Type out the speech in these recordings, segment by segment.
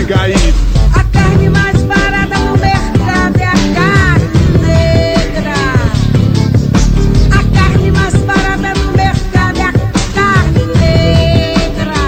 cair. A carne mais barata no mercado é a carne negra. A carne mais barata no mercado é a carne negra.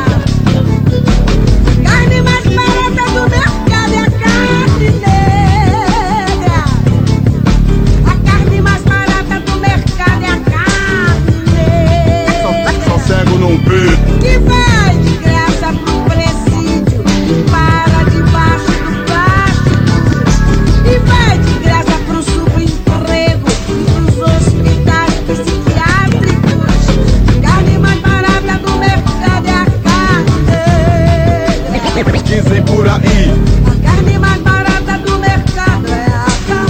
A carne mais barata do mercado é a carne negra. A carne mais barata do mercado é a carne negra. Só cego não vê. Que vai de graça pro presídio, para debaixo do plástico. E vai de graça pro subemprego e pros hospitais psiquiátricos. Carne mais barata do mercado é a carne. Dizem por aí. A carne mais barata do mercado é a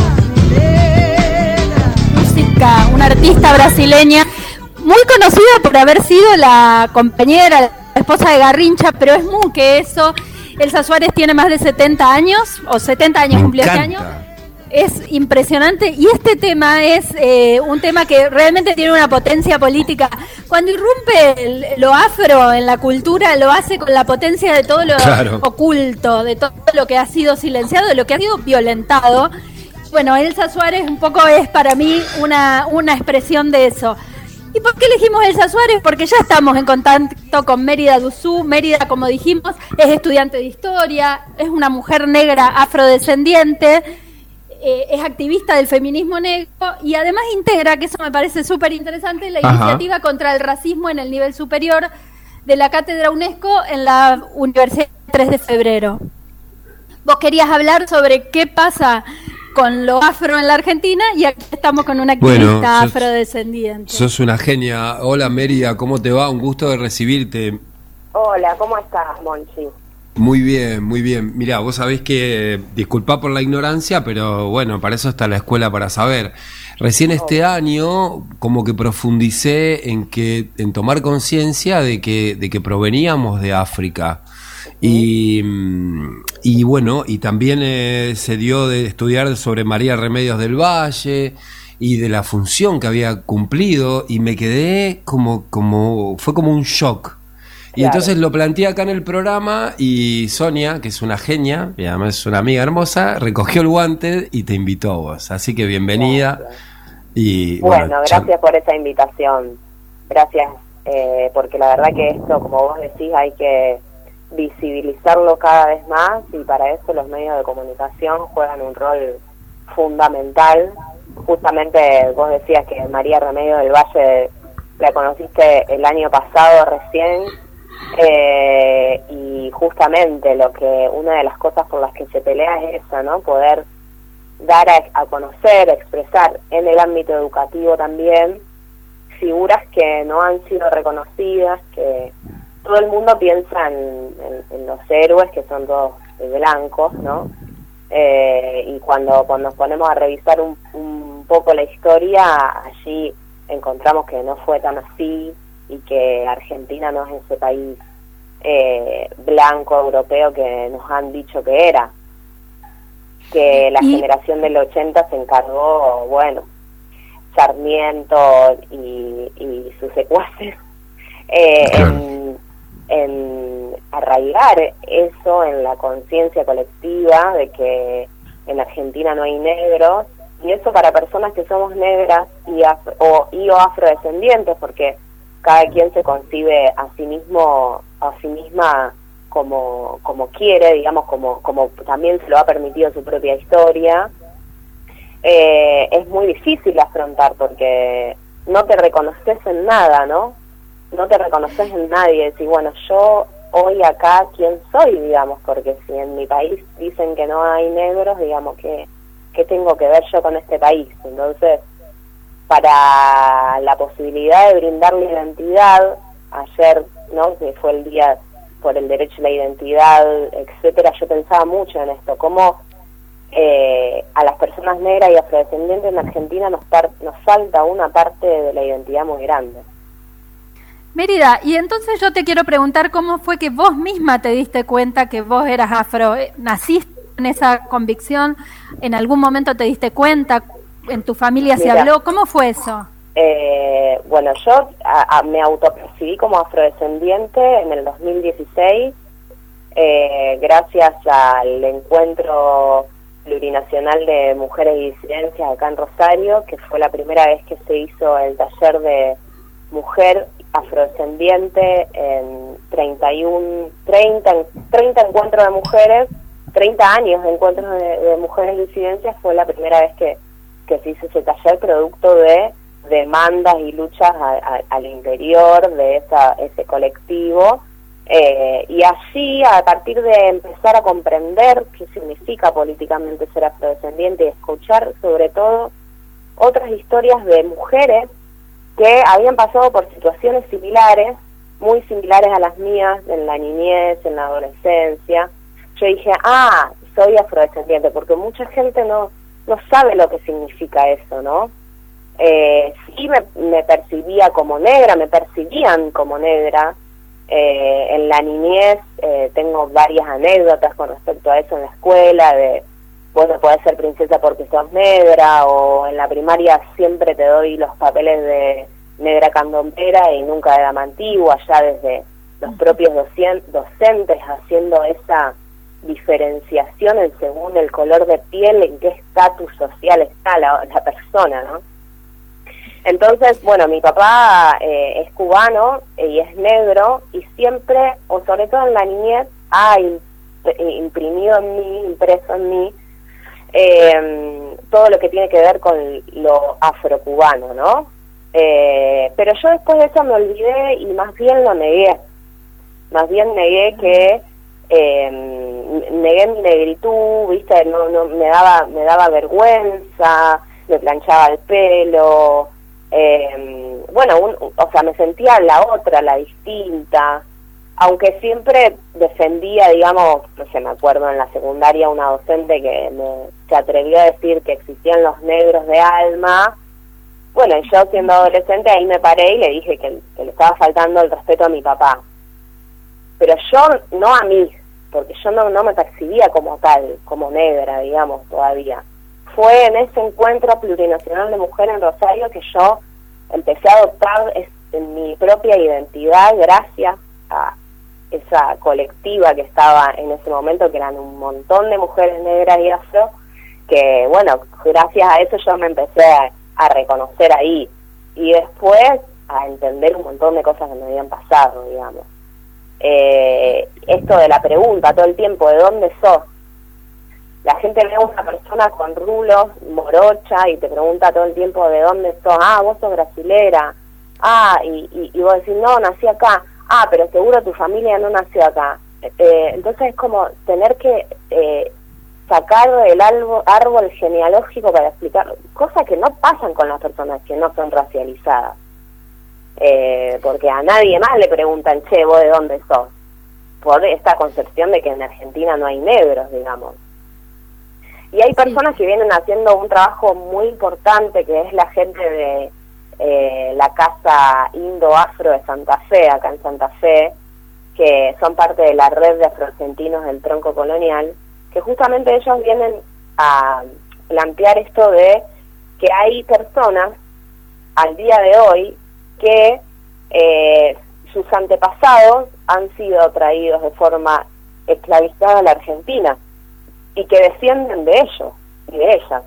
carne. Música, una artista brasileña muy conocida por haber sido la compañera, la esposa de Garrincha, pero es muy que eso. Elsa Suárez tiene más de 70 años, o 70 años cumplió este año. Es impresionante, y este tema es un tema que realmente tiene una potencia política. Cuando irrumpe lo afro en la cultura, lo hace con la potencia de todo lo oculto, de todo lo que ha sido silenciado, de lo que ha sido violentado. Bueno, Elsa Suárez un poco es para mí una expresión de eso. ¿Y por qué elegimos Elsa Suárez? Porque ya estamos en contacto con Mérida Duzú. Mérida, como dijimos, es estudiante de historia, es una mujer negra afrodescendiente, es activista del feminismo negro y además integra, que eso me parece súper interesante, la iniciativa contra el racismo en el nivel superior de la Cátedra UNESCO en la Universidad 3 de Febrero. Vos querías hablar sobre qué pasa con lo afro en la Argentina y aquí estamos con una activista afrodescendiente. Sos una genia. Hola Mérida, ¿cómo te va? Un gusto de recibirte. Hola, ¿cómo estás, Monchi? Muy bien, muy bien. Mirá, vos sabés que, disculpá por la ignorancia, pero bueno, para eso está la escuela, para saber. Recién este año como que profundicé en tomar conciencia de que proveníamos de África. Y bueno, y también se dio de estudiar sobre María Remedios del Valle y de la función que había cumplido, y me quedé fue como un shock. Y entonces lo planteé acá en el programa, y Sonia, que es una genia, y además es una amiga hermosa, recogió el guante y te invitó a vos. Así que bienvenida. Y bueno, gracias por esa invitación. Gracias, porque la verdad que esto, como vos decís, hay que visibilizarlo cada vez más, y para eso los medios de comunicación juegan un rol fundamental. Justamente vos decías que María Remedios del Valle la conociste el año pasado recién, y justamente una de las cosas por las que se pelea es esa, ¿no? Poder dar a conocer, expresar en el ámbito educativo también figuras que no han sido reconocidas, que todo el mundo piensa en los héroes, que son todos blancos, ¿no? Y cuando nos ponemos a revisar un poco la historia, allí encontramos que no fue tan así, y que Argentina no es ese país blanco europeo que nos han dicho que era. Que la generación del 80 se encargó, bueno, Sarmiento y sus secuaces, en arraigar eso en la conciencia colectiva de que en Argentina no hay negros, y eso para personas que somos negras o afrodescendientes, porque cada quien se concibe a sí misma como quiere, digamos, como también se lo ha permitido su propia historia. Es muy difícil afrontar, porque no te reconoces en nada, ¿no? No te reconoces en nadie. Decís, bueno, yo hoy acá, ¿quién soy, digamos? Porque si en mi país dicen que no hay negros, digamos, ¿qué tengo que ver yo con este país? Entonces, para la posibilidad de brindarle identidad, ayer, ¿no?, que fue el día por el derecho a la identidad, etcétera, yo pensaba mucho en esto, cómo a las personas negras y afrodescendientes en Argentina nos falta una parte de la identidad muy grande. Mérida, y entonces yo te quiero preguntar cómo fue que vos misma te diste cuenta que vos eras afro. ¿Naciste en esa convicción? ¿En algún momento te diste cuenta? ¿En tu familia se habló? ¿Cómo fue eso? Bueno, yo me autopercibí como afrodescendiente en el 2016, gracias al encuentro plurinacional de mujeres y disidencias acá en Rosario, que fue la primera vez que se hizo el taller de mujer afrodescendiente en 30 encuentros de mujeres, 30 años de encuentros de mujeres y disidencias. Fue la primera vez que se hizo ese taller, producto de demandas y luchas al interior de ese colectivo. Y así, a partir de empezar a comprender qué significa políticamente ser afrodescendiente y escuchar sobre todo otras historias de mujeres que habían pasado por situaciones similares, muy similares a las mías, en la niñez, en la adolescencia, yo dije, soy afrodescendiente, porque mucha gente no sabe lo que significa eso, ¿no? Sí me percibía como negra, me percibían como negra. En la niñez tengo varias anécdotas con respecto a eso en la escuela, de vos no podés ser princesa porque sos negra, o en la primaria siempre te doy los papeles de negra candombera y nunca de dama antigua, ya desde los propios docentes haciendo esa diferenciación según el color de piel, en qué estatus social está la persona, ¿no? Entonces, bueno, mi papá es cubano y es negro, y siempre, o sobre todo en la niñez, ha imprimido en mí, impreso en mí, todo lo que tiene que ver con lo afrocubano, ¿no? Pero yo después de eso me olvidé y más bien lo negué. Más bien negué que negué mi negritud, ¿viste? No me daba vergüenza, me planchaba el pelo. O sea, me sentía la otra, la distinta, aunque siempre defendía, digamos, no sé, me acuerdo en la secundaria una docente que se atrevió a decir que existían los negros de alma. Bueno, y yo siendo adolescente ahí me paré y le dije que le estaba faltando el respeto a mi papá, pero yo no a mí, porque yo no me percibía como tal, como negra, digamos, todavía. Fue en ese encuentro plurinacional de mujeres en Rosario que yo empecé a adoptar mi propia identidad gracias a esa colectiva que estaba en ese momento, que eran un montón de mujeres negras y afro, que bueno, gracias a eso yo me empecé a reconocer ahí, y después a entender un montón de cosas que me habían pasado, digamos. Esto de la pregunta todo el tiempo, ¿de dónde sos? La gente ve a una persona con rulos, morocha, y te pregunta todo el tiempo de dónde sos. Vos sos brasilera. Y vos decís, no, nací acá. Pero seguro tu familia no nació acá. Entonces es como tener que sacar el árbol genealógico para explicar cosas que no pasan con las personas que no son racializadas. Porque a nadie más le preguntan, che, ¿vos de dónde sos? Por esta concepción de que en Argentina no hay negros, digamos. Y hay personas que vienen haciendo un trabajo muy importante, que es la gente de la Casa Indo-Afro de Santa Fe, acá en Santa Fe, que son parte de la red de afroargentinos del tronco colonial, que justamente ellos vienen a plantear esto de que hay personas al día de hoy que sus antepasados han sido traídos de forma esclavizada a la Argentina, y que descienden de ellos y de ellas,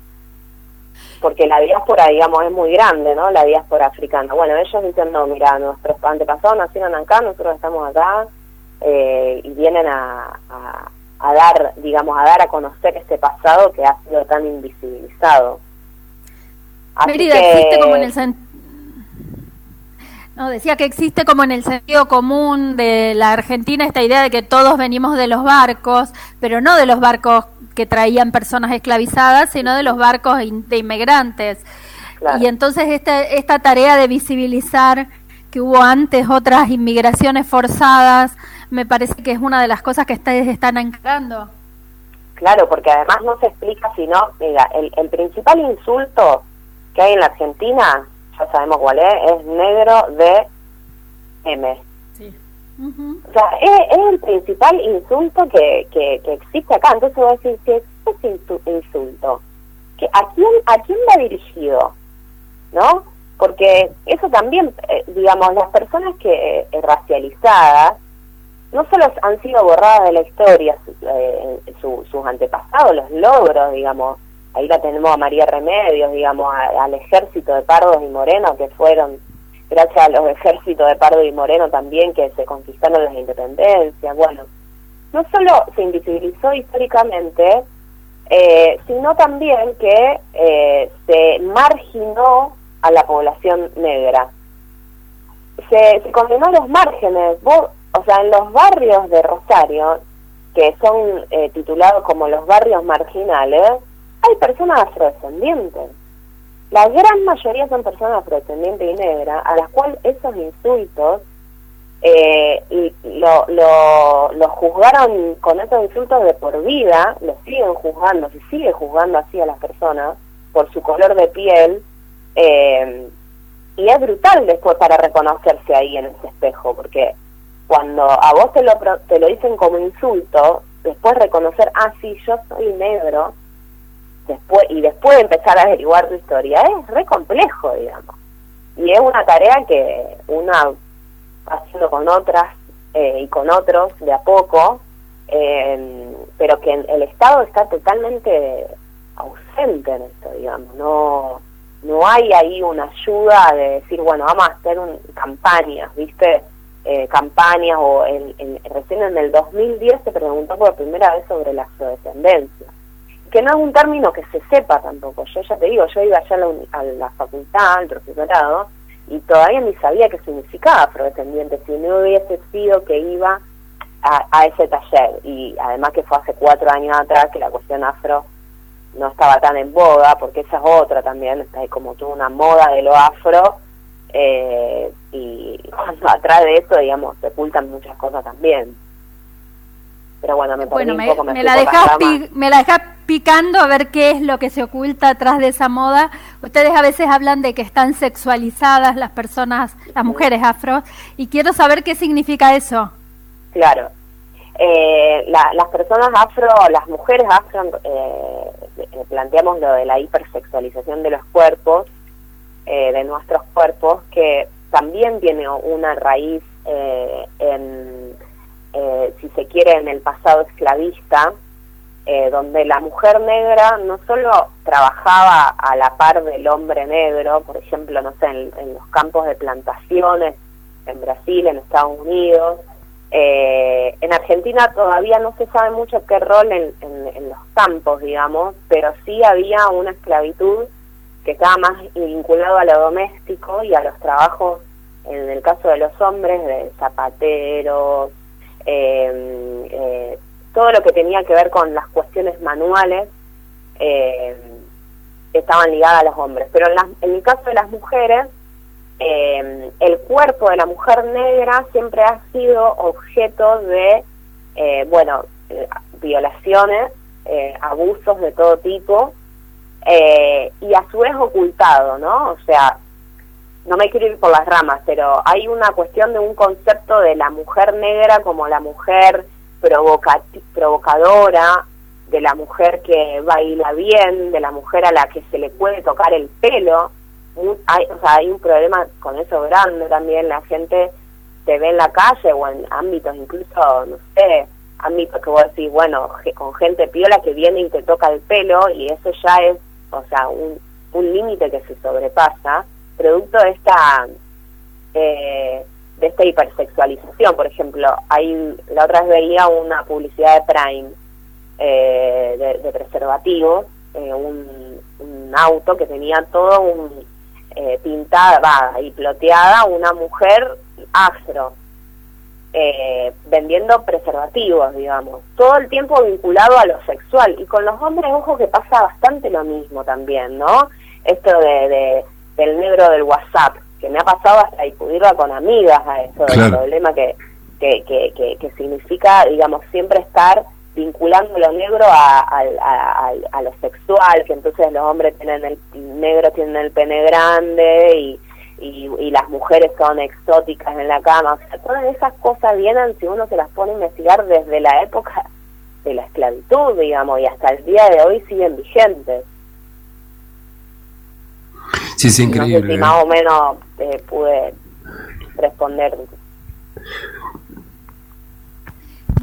porque la diáspora, digamos, es muy grande, ¿no? La diáspora africana. Bueno, ellos dicen, no, mira, nuestros antepasados nacieron acá, nosotros estamos acá, y vienen a dar, digamos, a dar a conocer este pasado que ha sido tan invisibilizado. Mérida, existe como en el decía que existe como en el sentido común de la Argentina esta idea de que todos venimos de los barcos, pero no de los barcos que traían personas esclavizadas, sino de los barcos de inmigrantes. Claro. Y entonces esta tarea de visibilizar que hubo antes otras inmigraciones forzadas, me parece que es una de las cosas que ustedes están encarando. Claro, porque además no se explica, sino, mira, el principal insulto que hay en la Argentina, ya sabemos cuál es negro de M. Sí. O sea, es el principal insulto que existe acá. Entonces voy a decir, ¿qué es ese insulto? ¿A quién va dirigido? ¿No? Porque eso también, digamos, las personas que racializadas, no solo han sido borradas de la historia sus antepasados, los logros, digamos, ahí la tenemos a María Remedios, digamos, al ejército de Pardos y Moreno, que fueron, gracias a los ejércitos de Pardo y Moreno también, que se conquistaron las independencias. Bueno, no solo se invisibilizó históricamente, sino también que se marginó a la población negra. Se condenó a los márgenes. O sea, en los barrios de Rosario, que son titulados como los barrios marginales, hay personas afrodescendientes. La gran mayoría son personas afrodescendientes y negras, a las cuales esos insultos lo juzgaron con esos insultos de por vida, lo siguen juzgando, se sigue juzgando así a las personas por su color de piel, y es brutal después para reconocerse ahí en ese espejo, porque cuando a vos te lo dicen como insulto, después reconocer, sí, yo soy negro, después empezar a averiguar tu historia, es re complejo, digamos. Y es una tarea que una va haciendo con otras y con otros de a poco, pero que el Estado está totalmente ausente en esto, digamos. No hay ahí una ayuda de decir, bueno, vamos a hacer campañas, ¿viste? Campañas, o recién en el 2010 se preguntó por primera vez sobre la afrodescendencia, que no es un término que se sepa tampoco. Yo ya te digo, yo iba allá a la facultad, al profesorado, y todavía ni sabía qué significaba afrodescendiente, si no hubiese sido que iba a ese taller, y además que fue hace 4 años atrás, que la cuestión afro no estaba tan en boga, porque esa es otra también, está ahí como toda una moda de lo afro, y cuando atrás de eso, digamos, se ocultan muchas cosas también. Pero bueno, me la dejás picando a ver qué es lo que se oculta atrás de esa moda. Ustedes a veces hablan de que están sexualizadas las personas, las mujeres afro, y quiero saber qué significa eso. Claro. Las personas afro, las mujeres afro, planteamos lo de la hipersexualización de los cuerpos, de nuestros cuerpos, que también tiene una raíz si se quiere, en el pasado esclavista, donde la mujer negra no solo trabajaba a la par del hombre negro, por ejemplo, no sé, en los campos de plantaciones, en Brasil, en Estados Unidos. En Argentina todavía no se sabe mucho qué rol en los campos, digamos, pero sí había una esclavitud que estaba más vinculado a lo doméstico y a los trabajos, en el caso de los hombres, de zapateros, todo lo que tenía que ver con las cuestiones manuales, estaban ligadas a los hombres. Pero en el caso de las mujeres, el cuerpo de la mujer negra siempre ha sido objeto de violaciones, abusos de todo tipo, y a su vez ocultado, ¿no? O sea, no me quiero ir por las ramas, pero hay una cuestión de un concepto de la mujer negra como la mujer provocadora, de la mujer que baila bien, de la mujer a la que se le puede tocar el pelo. Hay un problema con eso grande también. La gente te ve en la calle o en ámbitos, incluso, no sé, ámbitos que vos decís, bueno, con gente piola que viene y te toca el pelo, y eso ya es, o sea, un límite que se sobrepasa, producto de esta hipersexualización. Por ejemplo, la otra vez veía una publicidad de Prime, de preservativos, un auto que tenía todo pintada y ploteada una mujer afro, vendiendo preservativos, digamos, todo el tiempo vinculado a lo sexual. Y con los hombres, ojo, que pasa bastante lo mismo también, ¿no? Esto del negro del WhatsApp, que me ha pasado hasta discutirla con amigas a eso, claro, del problema que significa, digamos, siempre estar vinculando lo negro a lo sexual, que entonces los hombres tienen el pene grande y las mujeres son exóticas en la cama. O sea, todas esas cosas vienen, si uno se las pone a investigar, desde la época de la esclavitud, digamos, y hasta el día de hoy siguen vigentes. Sí, es increíble. No sé si más o menos pude responder.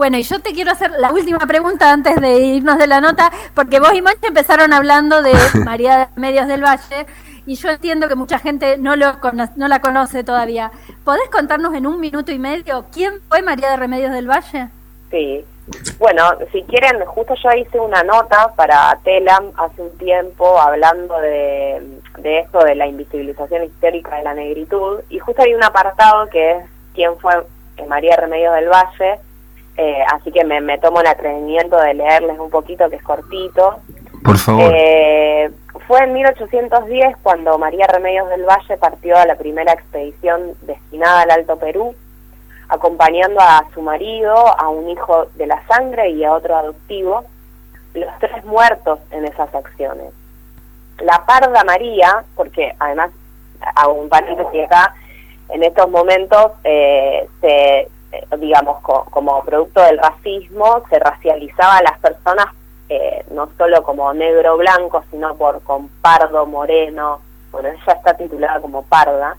Bueno, y yo te quiero hacer la última pregunta antes de irnos de la nota, porque vos y Monchi empezaron hablando de María de Remedios del Valle, y yo entiendo que mucha gente no la conoce todavía. ¿Podés contarnos en 1 minuto y medio quién fue María de Remedios del Valle? Sí. Bueno, si quieren, justo yo hice una nota para Telam hace un tiempo hablando de esto de la invisibilización histórica de la negritud, y justo hay un apartado que es quién fue María Remedios del Valle, así que me tomo el atrevimiento de leerles un poquito, que es cortito. Por favor. Fue en 1810 cuando María Remedios del Valle partió a la primera expedición destinada al Alto Perú, acompañando a su marido, a un hijo de la sangre y a otro adoptivo, los 3 muertos en esas acciones. La parda María, porque además, hago un paréntesis acá, en estos momentos, digamos, como producto del racismo, se racializaba a las personas no solo como negro o blanco, sino con pardo, moreno. Bueno, ella está titulada como parda.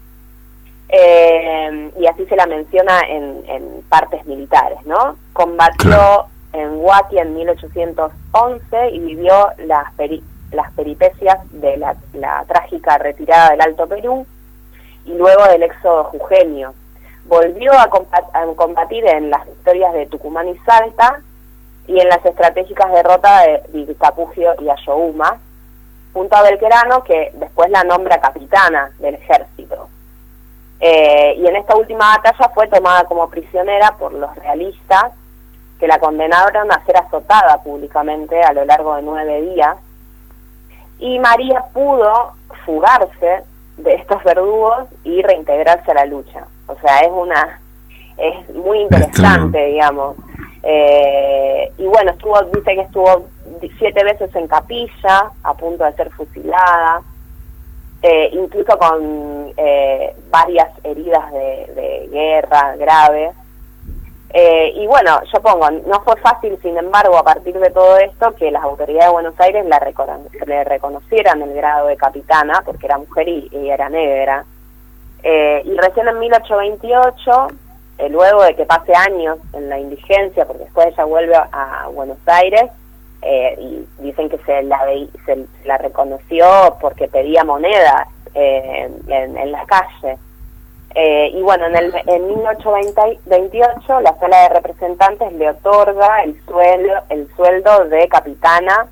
Y así se la menciona en partes militares, ¿no? Combatió en Huaki en 1811 y vivió las peripecias de la trágica retirada del Alto Perú y luego del éxodo jujeño. Volvió a combatir en las victorias de Tucumán y Salta y en las estratégicas derrotas de Vilcapugio y Ayohuma, junto a Belgrano, que después la nombra capitana del ejército. Y en esta última batalla fue tomada como prisionera por los realistas, que la condenaron a ser azotada públicamente a lo largo de 9 días, y María pudo fugarse de estos verdugos y reintegrarse a la lucha. O sea, es muy interesante, digamos. Y bueno, dice que estuvo 7 veces en capilla, a punto de ser fusilada, incluso con varias heridas de guerra graves. Y bueno, yo pongo, no fue fácil, sin embargo, a partir de todo esto, que las autoridades de Buenos Aires le reconocieran el grado de capitana, porque era mujer y era negra. Y recién en 1828, luego de que pase años en la indigencia, porque después ella vuelve a Buenos Aires, y dicen que se la reconoció porque pedía moneda en la calle. Y bueno, en 1828 la Sala de Representantes le otorga el sueldo de capitana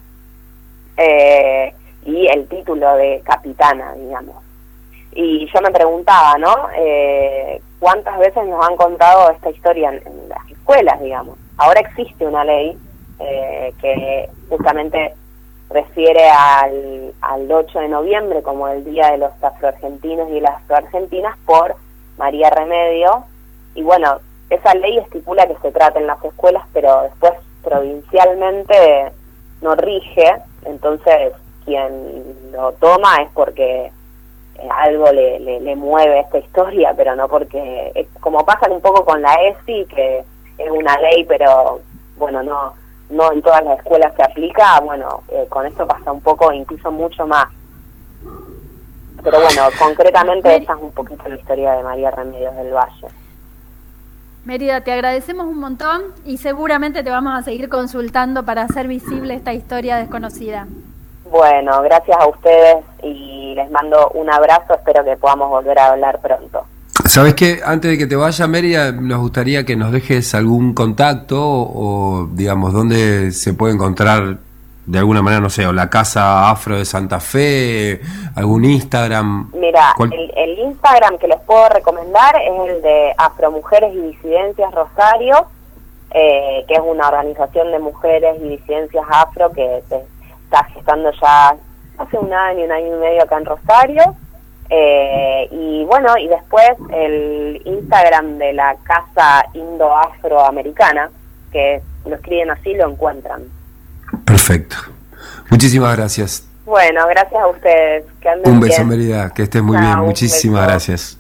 y el título de capitana, digamos. Y yo me preguntaba, ¿no? ¿Cuántas veces nos han contado esta historia en las escuelas, digamos? Ahora existe una ley que justamente refiere al 8 de noviembre como el Día de los Afroargentinos y las Afroargentinas por María Remedio, y bueno, esa ley estipula que se trata en las escuelas, pero después provincialmente no rige, entonces quien lo toma es porque algo le mueve esta historia, pero no porque, es como pasa un poco con la ESI, que es una ley, pero bueno, no en todas las escuelas se aplica. Bueno, con esto pasa un poco, incluso mucho más. Pero bueno, concretamente esa es un poquito la historia de María Remedios del Valle. Mérida, te agradecemos un montón y seguramente te vamos a seguir consultando para hacer visible esta historia desconocida. Bueno, gracias a ustedes y les mando un abrazo, espero que podamos volver a hablar pronto. ¿Sabes qué? Antes de que te vaya, Mérida, nos gustaría que nos dejes algún contacto o digamos, dónde se puede encontrar de alguna manera, no sé, o la Casa Afro de Santa Fe, algún Instagram. Mira, el Instagram que les puedo recomendar es el de Afromujeres y Disidencias Rosario, que es una organización de mujeres y disidencias afro que se está gestando ya hace un año y medio acá en Rosario. Y bueno, y después el Instagram de la Casa Indo-Afroamericana, que lo escriben así, lo encuentran. Perfecto. Muchísimas gracias. Bueno, gracias a ustedes. Que anden un beso, bien. Mérida, que estés muy bien. Muchísimas gracias.